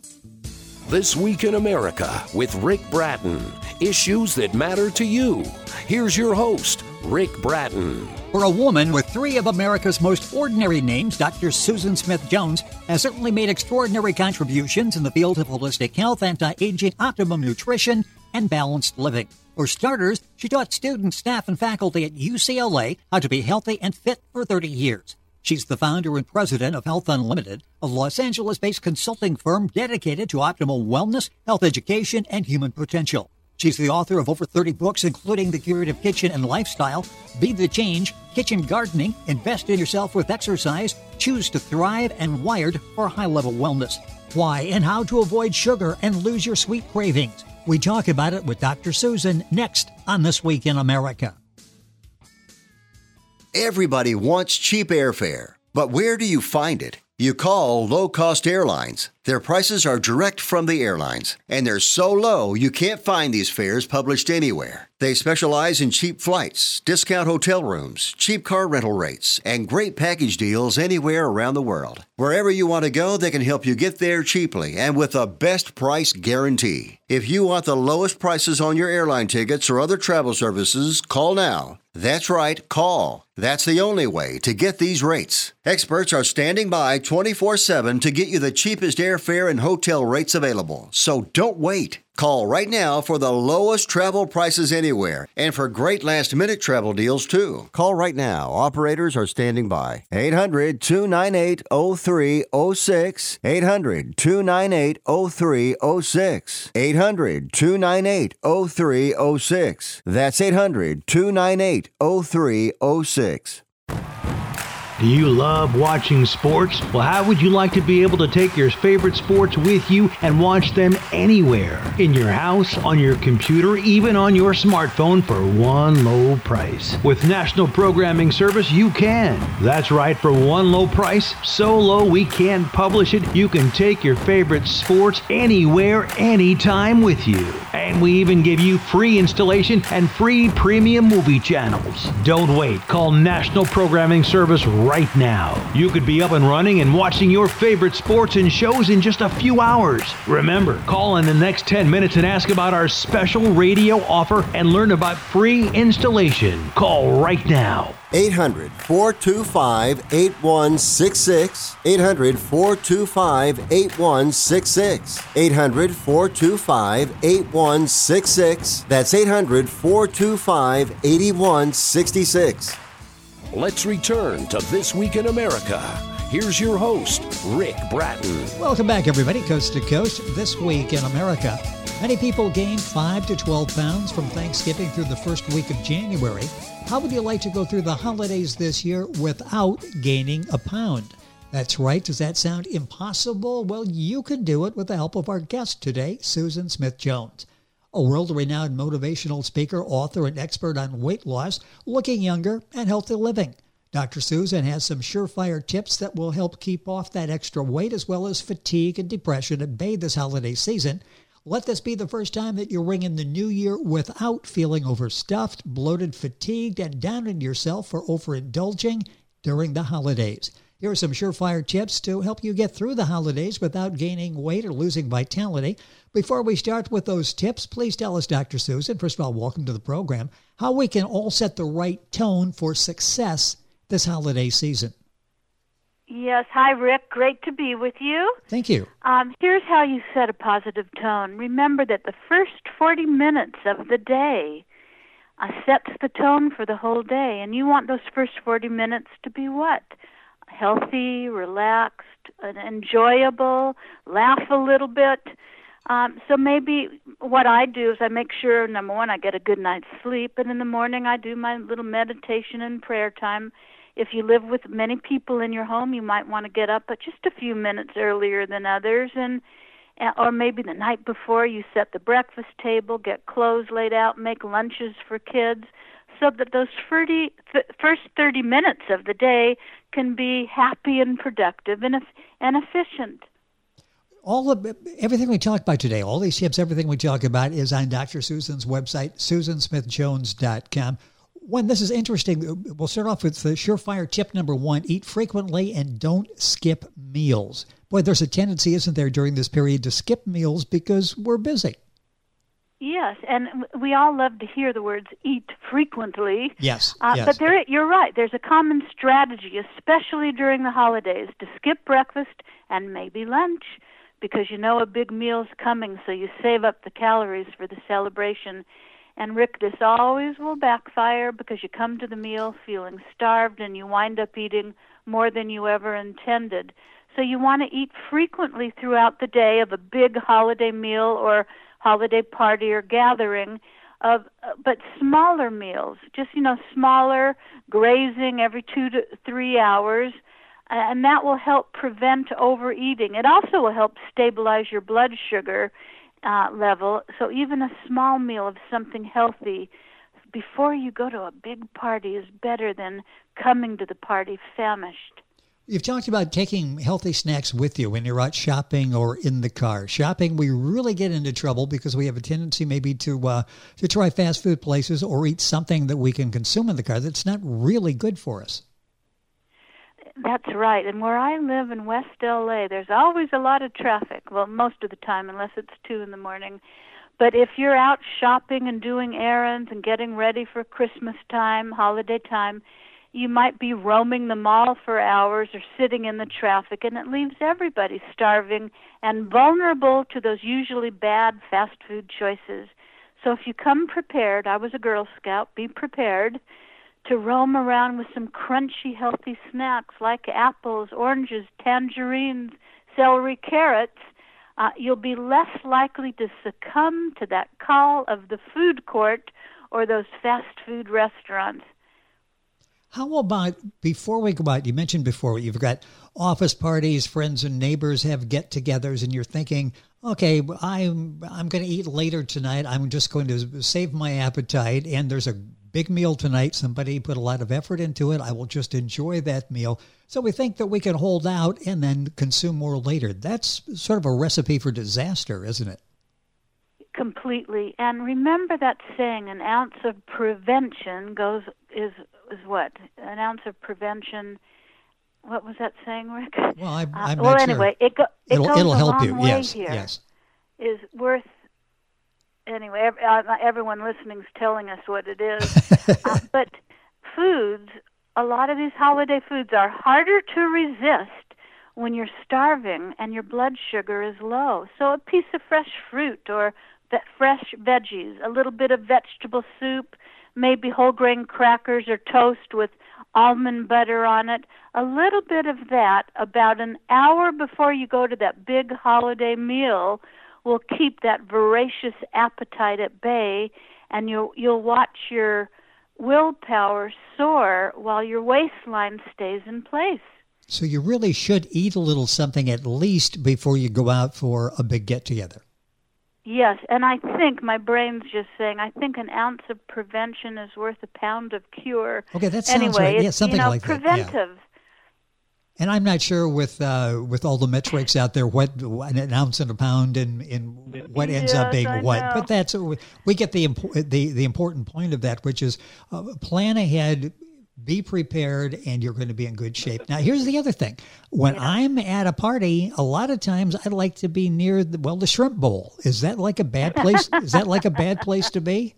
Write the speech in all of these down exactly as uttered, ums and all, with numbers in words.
This Week in America with Rick Bratton. Issues that matter to you. Here's your host, Rick Bratton. For a woman with three of America's most ordinary names, Doctor Susan Smith Jones has certainly made extraordinary contributions in the field of holistic health, anti-aging, optimum nutrition, and balanced living. For starters, she taught students, staff, and faculty at U C L A how to be healthy and fit for thirty years. She's the founder and president of Health Unlimited, a Los Angeles-based consulting firm dedicated to optimal wellness, health education, and human potential. She's the author of over thirty books, including The Curative Kitchen and Lifestyle, Be the Change, Kitchen Gardening, Invest in Yourself with Exercise, Choose to Thrive, and Wired for High-Level Wellness. Why and how to avoid sugar and lose your sweet cravings. We talk about it with Doctor Susan next on This Week in America. Everybody wants cheap airfare, but where do you find it? You call low-cost airlines. Their prices are direct from the airlines, and they're so low you can't find these fares published anywhere. They specialize in cheap flights, discount hotel rooms, cheap car rental rates, and great package deals anywhere around the world. Wherever you want to go, they can help you get there cheaply and with a best price guarantee. If you want the lowest prices on your airline tickets or other travel services, call now. That's right, call. That's the only way to get these rates. Experts are standing by twenty-four seven to get you the cheapest airfare and hotel rates available. So don't wait. Call right now for the lowest travel prices anywhere and for great last-minute travel deals, too. Call right now. Operators are standing by. eight hundred, two nine eight, oh three oh six. eight hundred, two nine eight, oh three oh six. eight hundred, two nine eight, oh three oh six. That's eight hundred, two nine eight, oh three oh six. Do you love watching sports? Well, how would you like to be able to take your favorite sports with you and watch them anywhere? In your house, on your computer, even on your smartphone for one low price. With National Programming Service, you can. That's right, for one low price, so low we can't publish it, you can take your favorite sports anywhere, anytime with you. And we even give you free installation and free premium movie channels. Don't wait. Call National Programming Service right right now. You could be up and running and watching your favorite sports and shows in just a few hours. Remember, call in the next ten minutes and ask about our special radio offer and learn about free installation. Call right now. eight hundred, four two five, eight one six six. eight hundred, four two five, eight one six six. eight hundred, four two five, eight one six six. That's eight hundred, four two five, eight one six six. Let's return to This Week in America. Here's your host, Rick Bratton. Welcome back, everybody, coast to coast. This Week in America. Many people gain five to twelve pounds from Thanksgiving through the first week of January. How would you like to go through the holidays this year without gaining a pound? That's right. Does that sound impossible? Well, you can do it with the help of our guest today, Susan Smith Jones. A world-renowned motivational speaker, author, and expert on weight loss, looking younger, and healthy living. Doctor Susan has some surefire tips that will help keep off that extra weight as well as fatigue and depression at bay this holiday season. Let this be the first time that you're ringing the new year without feeling overstuffed, bloated, fatigued, and down on yourself for overindulging during the holidays. Here are some surefire tips to help you get through the holidays without gaining weight or losing vitality. Before we start with those tips, please tell us, Doctor Susan, first of all, welcome to the program, how we can all set the right tone for success this holiday season. Yes. Hi, Rick. Great to be with you. Thank you. Um, here's how you set a positive tone. Remember that the first forty minutes of the day uh, sets the tone for the whole day, and you want those first forty minutes to be what? Healthy, relaxed, and enjoyable, laugh a little bit. Um, so maybe what I do is I make sure, number one, I get a good night's sleep, and in the morning I do my little meditation and prayer time. If you live with many people in your home, you might want to get up at just a few minutes earlier than others, and or maybe the night before you set the breakfast table, get clothes laid out, make lunches for kids, so that those thirty, th- first thirty minutes of the day can be happy and productive and, and efficient. All of everything we talked about today, all these tips, everything we talk about is on Doctor Susan's website, susan smith jones dot com. When this is interesting, we'll start off with the surefire tip number one, eat frequently and don't skip meals. Boy, there's a tendency, isn't there, during this period to skip meals because we're busy. Yes, and we all love to hear the words eat frequently. Yes, uh, yes. But there, you're right. There's a common strategy, especially during the holidays, to skip breakfast and maybe lunch because you know a big meal's coming, so you save up the calories for the celebration. And, Rick, this always will backfire because you come to the meal feeling starved and you wind up eating more than you ever intended. So you want to eat frequently throughout the day of a big holiday meal or holiday party or gathering, of uh, but smaller meals, just, you know, smaller, grazing every two to three hours, and that will help prevent overeating. It also will help stabilize your blood sugar uh, level, so even a small meal of something healthy before you go to a big party is better than coming to the party famished. You've talked about taking healthy snacks with you when you're out shopping or in the car. Shopping, we really get into trouble because we have a tendency maybe to uh, to try fast food places or eat something that we can consume in the car that's not really good for us. That's right. And where I live in West L A, there's always a lot of traffic. Well, most of the time, unless it's two in the morning. But if you're out shopping and doing errands and getting ready for Christmas time, holiday time, you might be roaming the mall for hours or sitting in the traffic, and it leaves everybody starving and vulnerable to those usually bad fast food choices. So if you come prepared, I was a Girl Scout, be prepared to roam around with some crunchy, healthy snacks like apples, oranges, tangerines, celery, carrots, uh, you'll be less likely to succumb to that call of the food court or those fast food restaurants. How about, before we go out, you mentioned before, you've got office parties, friends and neighbors have get-togethers, and you're thinking, okay, I'm, I'm going to eat later tonight. I'm just going to save my appetite, and there's a big meal tonight. Somebody put a lot of effort into it. I will just enjoy that meal. So we think that we can hold out and then consume more later. That's sort of a recipe for disaster, isn't it? Completely. And remember that saying, an ounce of prevention goes is is what? An ounce of prevention. What was that saying, Rick? Well, I'm, I'm uh, well, not anyway, sure. it, go, it it'll, goes it'll a help long you. way Yes, here. yes. Is worth. Anyway, every, uh, everyone listening is telling us what it is. uh, but foods, a lot of these holiday foods are harder to resist when you're starving and your blood sugar is low. So a piece of fresh fruit or ve- fresh veggies, a little bit of vegetable soup, maybe whole grain crackers or toast with almond butter on it, a little bit of that about an hour before you go to that big holiday meal will keep that voracious appetite at bay, and you'll, you'll watch your willpower soar while your waistline stays in place. So you really should eat a little something at least before you go out for a big get-together. Yes, and I think, my brain's just saying, I think an ounce of prevention is worth a pound of cure. Okay, that sounds anyway, right. Yeah, it's, something you know, like preventive. that. Yeah. And I'm not sure with uh, with all the metrics out there what an ounce and a pound and, and what ends yes, up being I what. know. But that's we get the the the important point of that, which is uh, plan ahead. Be prepared, and you're going to be in good shape. Now, here's the other thing. When yeah. I'm at a party, a lot of times I like to be near, the, well, the shrimp bowl. Is that like a bad place? Is that like a bad place to be?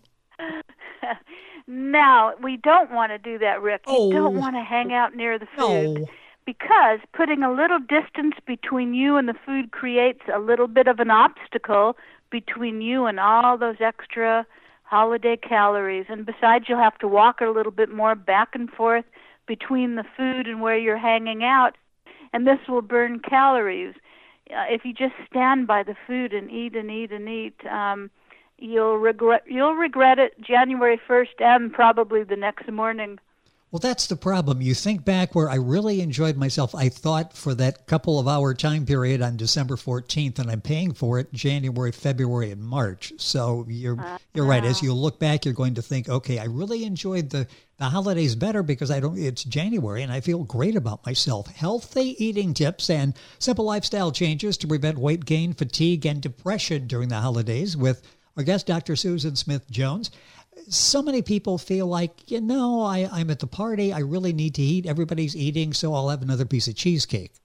No, we don't want to do that, Rick. Oh. You don't want to hang out near the food. No. Because putting a little distance between you and the food creates a little bit of an obstacle between you and all those extra holiday calories. And besides, you'll have to walk a little bit more back and forth between the food and where you're hanging out, and this will burn calories. Uh, if you just stand by the food and eat and eat and eat, um, you'll regret you'll regret it January first and probably the next morning. Well, that's the problem. You think back where I really enjoyed myself. I thought for that couple of hour time period on December fourteenth, and I'm paying for it January, February, and March. So you're uh, you're right. As you look back, you're going to think, okay, I really enjoyed the, the holidays better because I don't. It's January and I feel great about myself. Healthy eating tips and simple lifestyle changes to prevent weight gain, fatigue, and depression during the holidays with our guest, Doctor Susan Smith Jones. So many people feel like, you know, I, I'm at the party. I really need to eat. Everybody's eating, so I'll have another piece of cheesecake.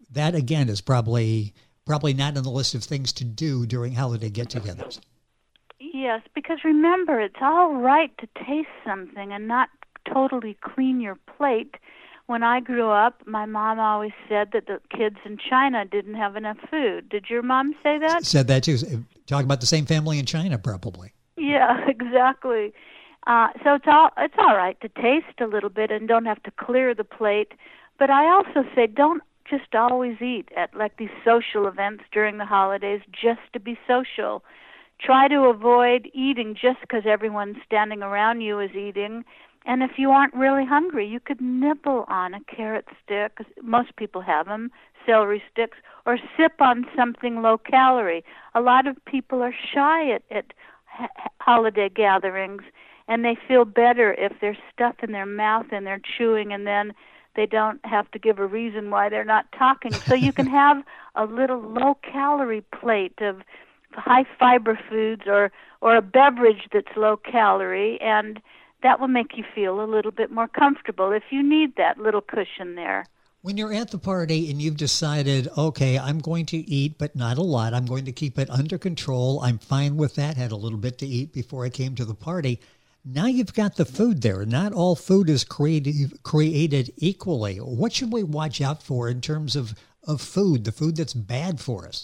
that again is probably probably not on the list of things to do during holiday get-togethers. Yes, because remember, it's all right to taste something and not totally clean your plate. When I grew up, my mom always said that the kids in China didn't have enough food. Did your mom say that? Said that too. Talking about the same family in China, probably. Yeah, exactly. Uh, so it's all it's all right to taste a little bit and don't have to clear the plate. But I also say don't just always eat at like these social events during the holidays just to be social. Try to avoid eating just because everyone standing around you is eating. And if you aren't really hungry, you could nibble on a carrot stick. Most people have them, celery sticks, or sip on something low calorie. A lot of people are shy at, at holiday gatherings, and they feel better if there's stuff in their mouth and they're chewing, and then they don't have to give a reason why they're not talking. So you can have a little low-calorie plate of high-fiber foods or, or a beverage that's low-calorie, and that will make you feel a little bit more comfortable if you need that little cushion there. When you're at the party and you've decided, okay, I'm going to eat, but not a lot. I'm going to keep it under control. I'm fine with that. Had a little bit to eat before I came to the party. Now you've got the food there. Not all food is created, created equally. What should we watch out for in terms of, of food, the food that's bad for us?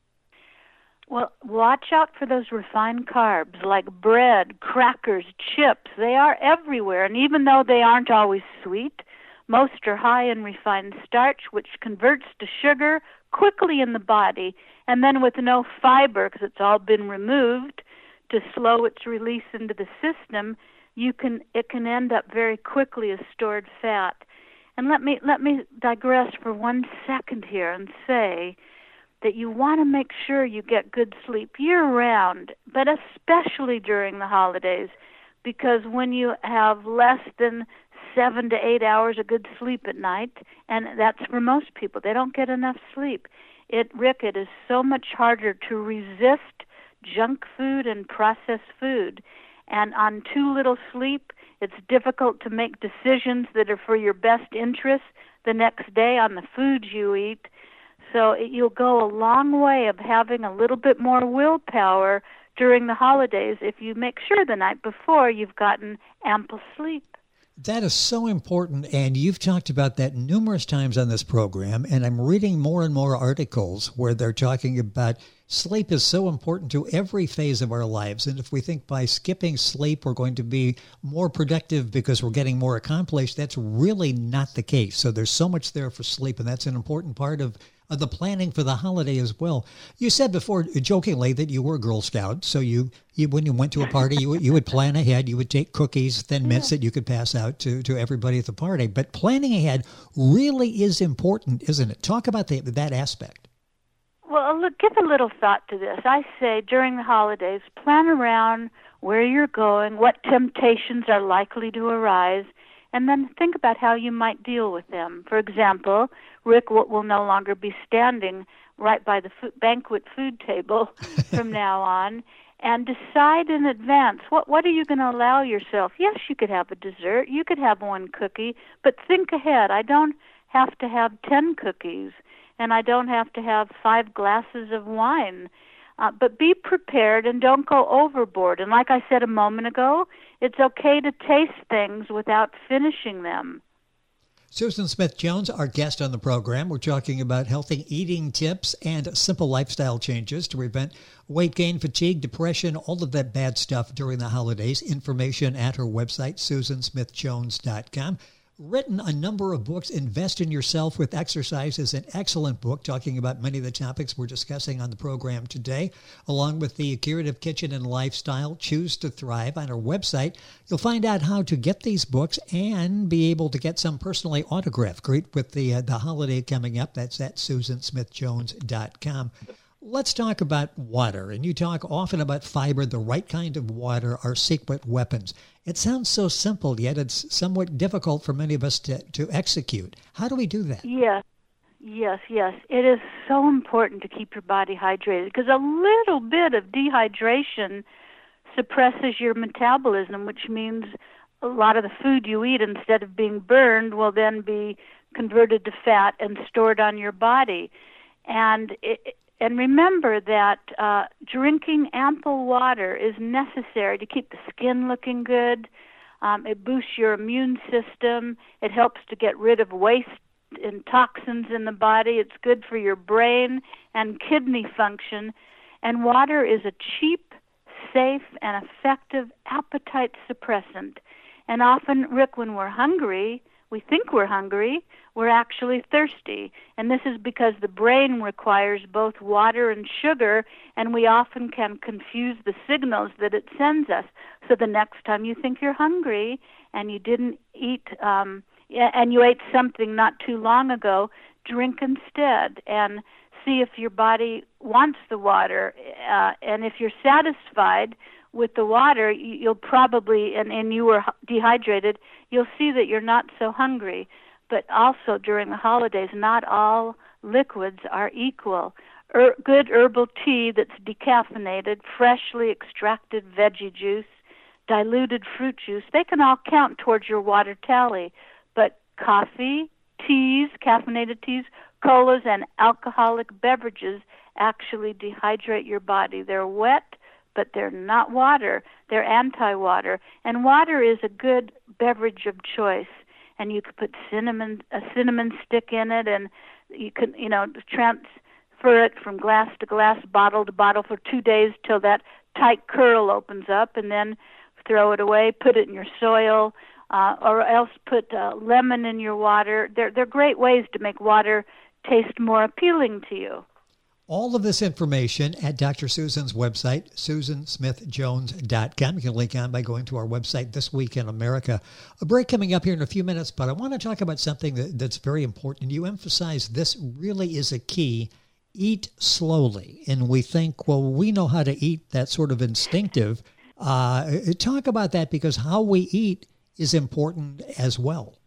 Well, watch out for those refined carbs like bread, crackers, chips. They are everywhere, and even though they aren't always sweet, most are high in refined starch, which converts to sugar quickly in the body, and then with no fiber, because it's all been removed, to slow its release into the system, you can it can end up very quickly as stored fat. And let me let me digress for one second here and say that you want to make sure you get good sleep year-round, but especially during the holidays, because when you have less than seven to eight hours of good sleep at night, and that's for most people, they don't get enough sleep. It, Rick, it is so much harder to resist junk food and processed food. And on too little sleep, it's difficult to make decisions that are for your best interest the next day on the foods you eat. So it, you'll go a long way of having a little bit more willpower during the holidays if you make sure the night before you've gotten ample sleep. That is so important, and you've talked about that numerous times on this program, and I'm reading more and more articles where they're talking about sleep is so important to every phase of our lives, and if we think by skipping sleep we're going to be more productive because we're getting more accomplished, that's really not the case. So there's so much there for sleep, and that's an important part of of the planning for the holiday as well. You said before, jokingly, that you were a Girl Scout, so you, you when you went to a party, you, you would plan ahead. You would take cookies, Thin Mints that you could pass out to, to everybody at the party. But planning ahead really is important, isn't it? Talk about the, that aspect. Well, look, give a little thought to this. I say during the holidays, plan around where you're going, what temptations are likely to arise, and then think about how you might deal with them. For example, Rick will, will no longer be standing right by the food, banquet food table from now on, and decide in advance, what, what are you going to allow yourself? Yes, you could have a dessert, you could have one cookie, but think ahead. I don't have to have ten cookies, and I don't have to have five glasses of wine. Uh, but be prepared and don't go overboard. And like I said a moment ago, it's okay to taste things without finishing them. Susan Smith-Jones, our guest on the program. We're talking about healthy eating tips and simple lifestyle changes to prevent weight gain, fatigue, depression, all of that bad stuff during the holidays. Information at her website, susan smith jones dot com. Written a number of books. Invest in Yourself with Exercise is an excellent book talking about many of the topics we're discussing on the program today, along with the Curative Kitchen and Lifestyle, Choose to Thrive. On our website, you'll find out how to get these books and be able to get some personally autographed. Great with the, uh, the holiday coming up. That's at susan smith jones dot com. Let's talk about water. And you talk often about fiber. The right kind of water are secret weapons. It sounds so simple, yet it's somewhat difficult for many of us to, to execute. How do we do that? Yes, yes, yes. It is so important to keep your body hydrated because a little bit of dehydration suppresses your metabolism, which means a lot of the food you eat, instead of being burned, will then be converted to fat and stored on your body. And it, and remember that uh, drinking ample water is necessary to keep the skin looking good. Um, it boosts your immune system. It helps to get rid of waste and toxins in the body. It's good for your brain and kidney function. And water is a cheap, safe, and effective appetite suppressant. And often, Rick, when we're hungry, we think we're hungry, we're actually thirsty. And this is because the brain requires both water and sugar, and we often can confuse the signals that it sends us. So the next time you think you're hungry and you didn't eat, um, and you ate something not too long ago, drink instead and see if your body wants the water. Uh, and if you're satisfied with the water, you'll probably, and, and you were dehydrated, you'll see that you're not so hungry. But also during the holidays, not all liquids are equal. Er, good herbal tea that's decaffeinated, freshly extracted veggie juice, diluted fruit juice, they can all count towards your water tally. But coffee, teas, caffeinated teas, colas, and alcoholic beverages actually dehydrate your body. They're wet, but they're not water. They're anti-water. And water is a good beverage of choice. And you could put cinnamon, a cinnamon stick in it, and you can, you know, transfer it from glass to glass, bottle to bottle for two days till that tight curl opens up, and then throw it away, put it in your soil, uh, or else put uh, lemon in your water. They're, they're great ways to make water taste more appealing to you. All of this information at Doctor Susan's website, susan smith jones dot com. You can link on by going to our website, This Week in America. A break coming up here in a few minutes, but I want to talk about something that, that's very important. You emphasize this really is a key. Eat slowly. And we think, well, we know how to eat. That's sort of instinctive. Uh, talk about that, because how we eat is important as well.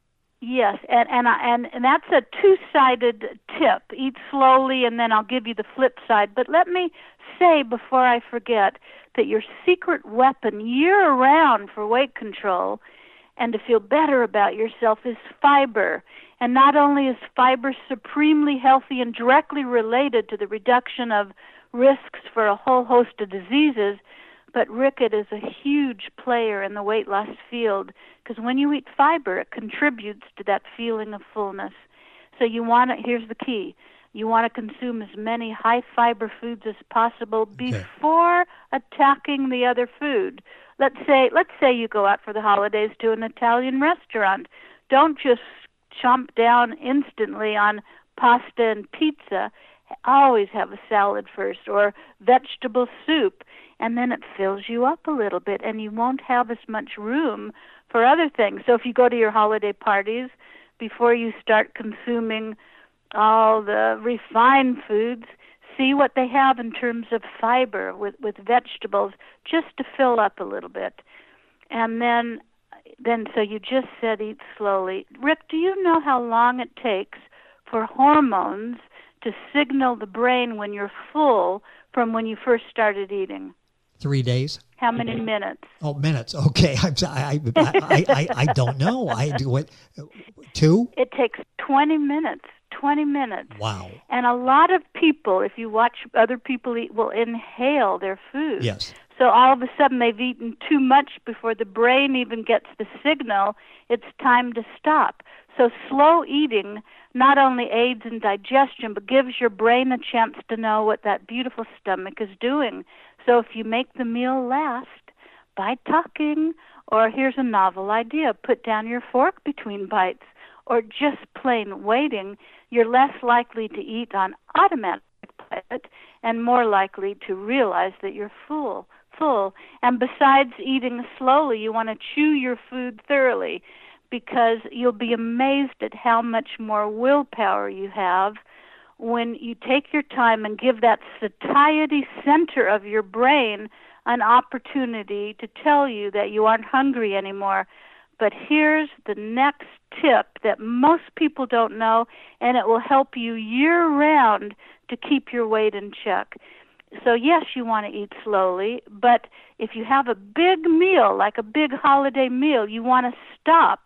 Yes, and and and and that's a two-sided tip. Eat slowly, and then I'll give you the flip side. But let me say before I forget that your secret weapon year-round for weight control and to feel better about yourself is fiber. And not only is fiber supremely healthy and directly related to the reduction of risks for a whole host of diseases, but Rick, it is a huge player in the weight loss field, because when you eat fiber, it contributes to that feeling of fullness. So you want to, here's the key, you want to consume as many high fiber foods as possible okay. before attacking the other food. Let's say, let's say you go out for the holidays to an Italian restaurant. Don't just chomp down instantly on pasta and pizza. Always have a salad first, or vegetable soup, and then it fills you up a little bit, and you won't have as much room for other things. So if you go to your holiday parties, before you start consuming all the refined foods, see what they have in terms of fiber with, with vegetables, just to fill up a little bit. And then, then so you just said eat slowly. Rick, do you know how long it takes for hormones to signal the brain when you're full from when you first started eating? Three days. How many minutes? Oh, minutes. Okay. I'm sorry. I, I, I, I don't know. I do it. Two? It takes twenty minutes. twenty minutes. Wow. And a lot of people, if you watch other people eat, will inhale their food. Yes. So all of a sudden they've eaten too much before the brain even gets the signal. It's time to stop. So slow eating not only aids in digestion, but gives your brain a chance to know what that beautiful stomach is doing. So if you make the meal last by talking, or here's a novel idea, put down your fork between bites, or just plain waiting, you're less likely to eat on automatic pilot and more likely to realize that you're full, full. And besides eating slowly, you want to chew your food thoroughly, because you'll be amazed at how much more willpower you have when you take your time and give that satiety center of your brain an opportunity to tell you that you aren't hungry anymore. But here's the next tip that most people don't know, and it will help you year-round to keep your weight in check. So yes, you want to eat slowly, but if you have a big meal, like a big holiday meal, you want to stop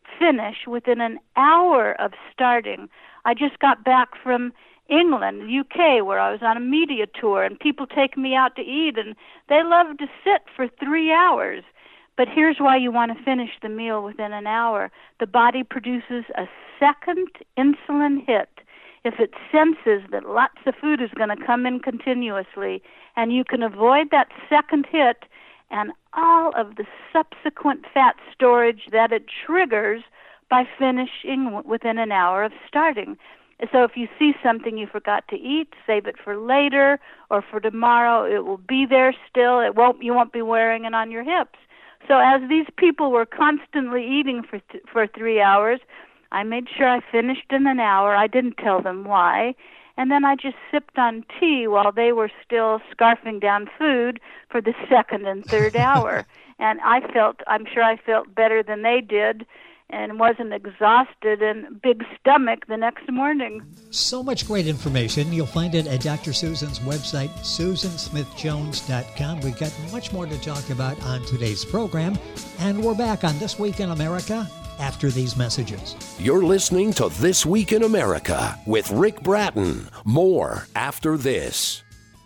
finish within an hour of starting. I just got back from England, U K, where I was on a media tour, and people take me out to eat, and they love to sit for three hours. But here's why you want to finish the meal within an hour. The body produces a second insulin hit if it senses that lots of food is going to come in continuously, and you can avoid that second hit and all of the subsequent fat storage that it triggers by finishing within an hour of starting. So if you see something you forgot to eat, save it for later or for tomorrow. It will be there still. It won't. You won't be wearing it on your hips. So as these people were constantly eating for th- for three hours, I made sure I finished in an hour. I didn't tell them why. And then I just sipped on tea while they were still scarfing down food for the second and third hour. And I felt, I'm sure I felt better than they did, and wasn't exhausted and big stomach the next morning. So much great information. You'll find it at Doctor Susan's website, susan smith jones dot com. We've got much more to talk about on today's program, and we're back on This Week in America after these messages. You're listening to This Week in America with Rick Bratton. More after this.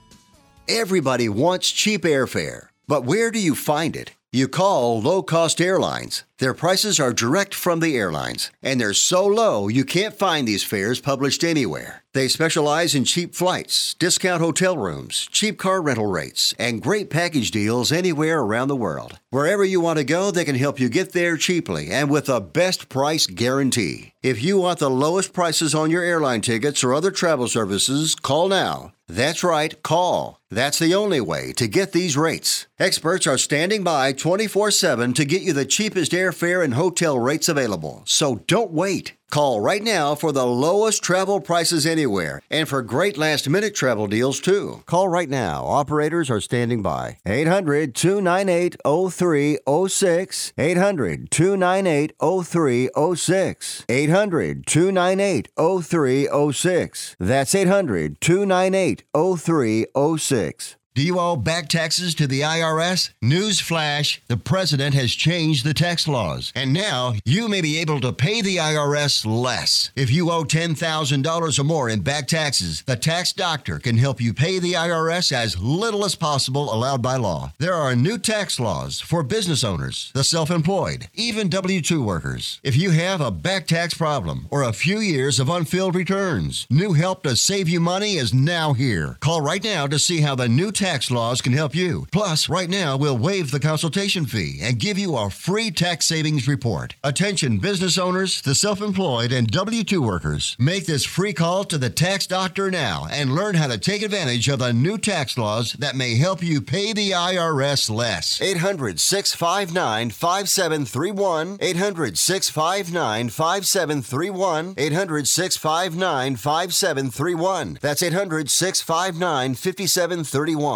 Everybody wants cheap airfare, but where do you find it? You call Low Cost Airlines. Their prices are direct from the airlines, and they're so low you can't find these fares published anywhere. They specialize in cheap flights, discount hotel rooms, cheap car rental rates, and great package deals anywhere around the world. Wherever you want to go, they can help you get there cheaply and with a best price guarantee. If you want the lowest prices on your airline tickets or other travel services, call now. That's right, call. That's the only way to get these rates. Experts are standing by twenty-four seven to get you the cheapest airfare and hotel rates available. So don't wait. Call right now for the lowest travel prices anywhere and for great last-minute travel deals, too. Call right now. Operators are standing by. eight hundred, two nine eight, oh three oh six. eight hundred, two nine eight, oh three oh six. eight hundred, two nine eight, oh three oh six. That's eight hundred, two nine eight, oh three oh six. Do you owe back taxes to the I R S? Newsflash, the president has changed the tax laws, and now you may be able to pay the I R S less. If you owe ten thousand dollars or more in back taxes, the tax doctor can help you pay the I R S as little as possible allowed by law. There are new tax laws for business owners, the self-employed, even W two workers. If you have a back tax problem or a few years of unfilled returns, new help to save you money is now here. Call right now to see how the new tax laws can help you. Plus, right now, we'll waive the consultation fee and give you a free tax savings report. Attention business owners, the self-employed, and W two workers. Make this free call to the tax doctor now and learn how to take advantage of the new tax laws that may help you pay the I R S less. eight hundred, six five nine, five seven three one. eight hundred, six five nine, five seven three one. eight hundred, six five nine, five seven three one. That's eight hundred, six five nine, five seven three one.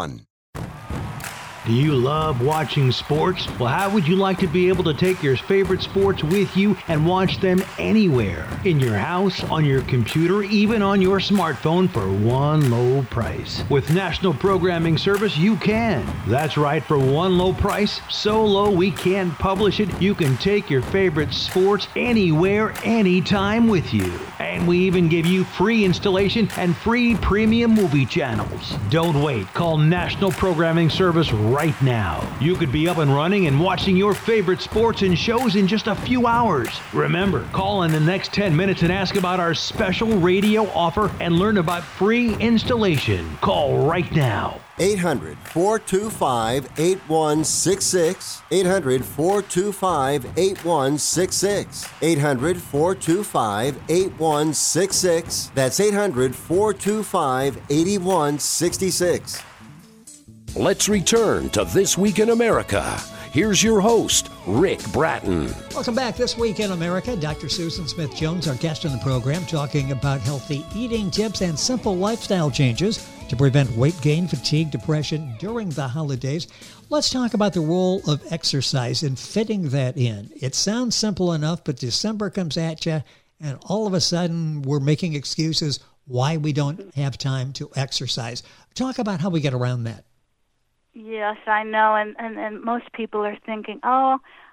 Do you love watching sports? Well, how would you like to be able to take your favorite sports with you and watch them anywhere? In your house, on your computer, even on your smartphone for one low price. With National Programming Service, you can. That's right, for one low price, so low we can't publish it, you can take your favorite sports anywhere, anytime with you. And we even give you free installation and free premium movie channels. Don't wait. Call National Programming Service right now. You could be up and running and watching your favorite sports and shows in just a few hours. Remember, call in the next ten minutes and ask about our special radio offer and learn about free installation. Call right now. eight hundred, four two five, eight one six six. eight hundred, four two five, eight one six six. eight hundred, four two five, eight one six six. That's eight hundred, four two five, eight one six six. Let's return to This Week in America. Here's your host, Rick Bratton. Welcome back. This Week in America, Doctor Susan Smith Jones, our guest on the program, talking about healthy eating tips and simple lifestyle changes to prevent weight gain, fatigue, depression during the holidays. Let's talk about the role of exercise and fitting that in. It sounds simple enough, but December comes at you, and all of a sudden we're making excuses why we don't have time to exercise. Talk about how we get around that. Yes, I know, and, and, and most people are thinking, oh,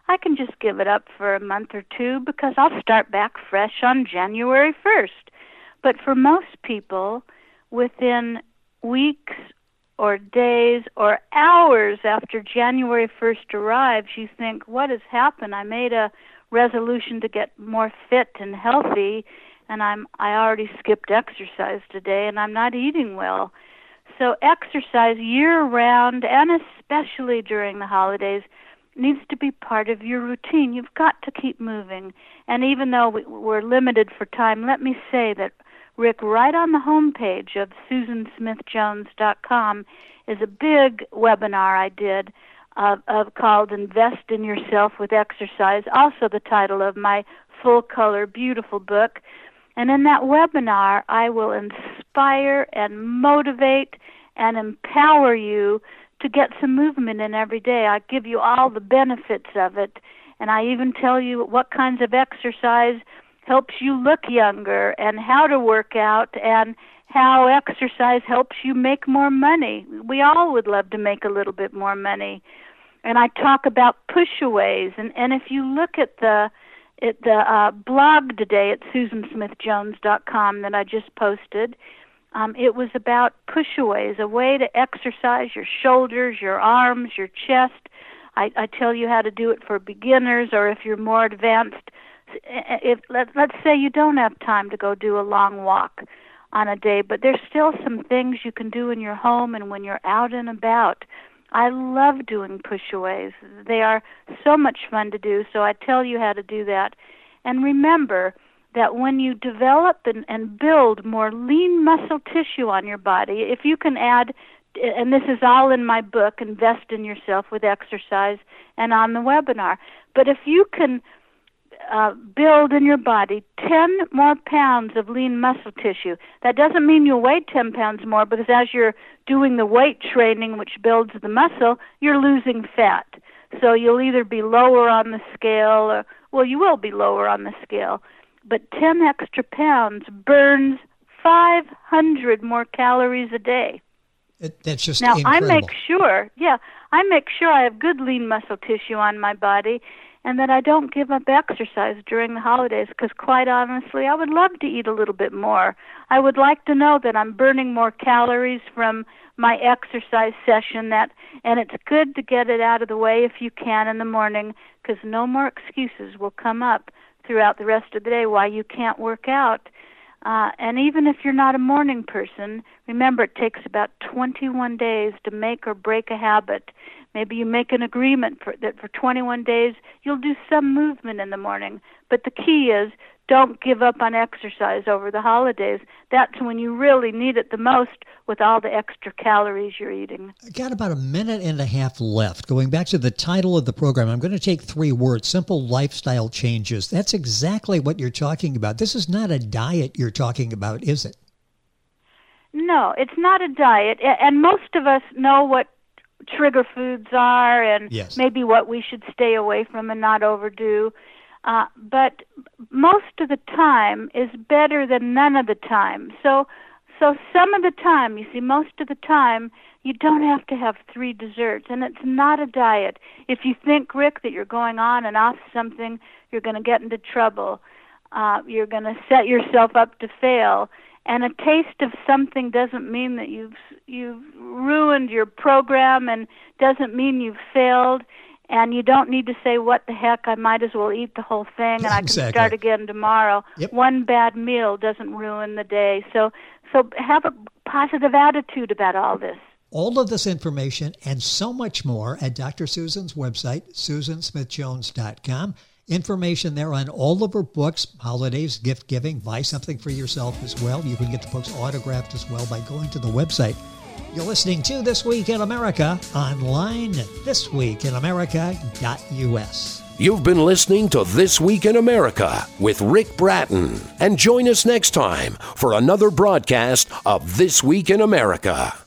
I can just give it up for a month or two because I'll start back fresh on January first. But for most people, within weeks or days or hours after January first arrives, you think, what has happened? I made a resolution to get more fit and healthy, and I'm I already skipped exercise today, and I'm not eating well. So exercise year-round, and especially during the holidays, needs to be part of your routine. You've got to keep moving. And even though we, we're limited for time, let me say that, Rick, right on the homepage of Susan Smith Jones dot com is a big webinar I did uh, of called Invest in Yourself with Exercise, also the title of my full-color, beautiful book. And in that webinar, I will inspire and motivate and empower you to get some movement in every day. I give you all the benefits of it, and I even tell you what kinds of exercise helps you look younger and how to work out and how exercise helps you make more money. We all would love to make a little bit more money. And I talk about push-aways, and, and if you look at the at the uh, blog today at Susan Smith Jones dot com that I just posted, um, it was about push-aways, a way to exercise your shoulders, your arms, your chest. I, I tell you how to do it for beginners, or if you're more advanced. If let, let's say you don't have time to go do a long walk on a day, but there's still some things you can do in your home and when you're out and about. I love doing push-aways. They are so much fun to do, so I tell you how to do that. And remember that when you develop and, and build more lean muscle tissue on your body, if you can add, and this is all in my book, Invest in Yourself with Exercise, and on the webinar, but if you can Uh, build in your body ten more pounds of lean muscle tissue. That doesn't mean you'll weigh ten pounds more, because as you're doing the weight training, which builds the muscle, you're losing fat. So you'll either be lower on the scale, or, well, you will be lower on the scale. But ten extra pounds burns five hundred more calories a day. It, that's just now, incredible. I make sure, yeah, I make sure I have good lean muscle tissue on my body, and that I don't give up exercise during the holidays, because quite honestly, I would love to eat a little bit more. I would like to know that I'm burning more calories from my exercise session, that, and it's good to get it out of the way if you can in the morning, because no more excuses will come up throughout the rest of the day why you can't work out. Uh, and even if you're not a morning person, remember it takes about twenty-one days to make or break a habit. Maybe you make an agreement for, that for twenty-one days you'll do some movement in the morning. But the key is, don't give up on exercise over the holidays. That's when you really need it the most, with all the extra calories you're eating. I got about a minute and a half left. Going back to the title of the program, I'm going to take three words: simple lifestyle changes. That's exactly what you're talking about. This is not a diet you're talking about, is it? No, it's not a diet. And most of us know what trigger foods are, and yes, maybe what we should stay away from and not overdo. Uh, but most of the time is better than none of the time. So, so some of the time, you see, most of the time, you don't have to have three desserts, and it's not a diet. If you think, Rick, that you're going on and off something, you're going to get into trouble. Uh, you're going to set yourself up to fail. And a taste of something doesn't mean that you've you've ruined your program, and doesn't mean you've failed. And you don't need to say, what the heck, I might as well eat the whole thing, and I can exactly. start again tomorrow. Yep. One bad meal doesn't ruin the day. So, so have a positive attitude about all this. All of this information and so much more at Doctor Susan's website, Susan Smith Jones dot com. Information there on all of her books, holidays, gift giving. Buy something for yourself as well. You can get the books autographed as well by going to the website. You're listening to This Week in America online at this week in america dot u s. You've been listening to This Week in America with Rick Bratton. And join us next time for another broadcast of This Week in America.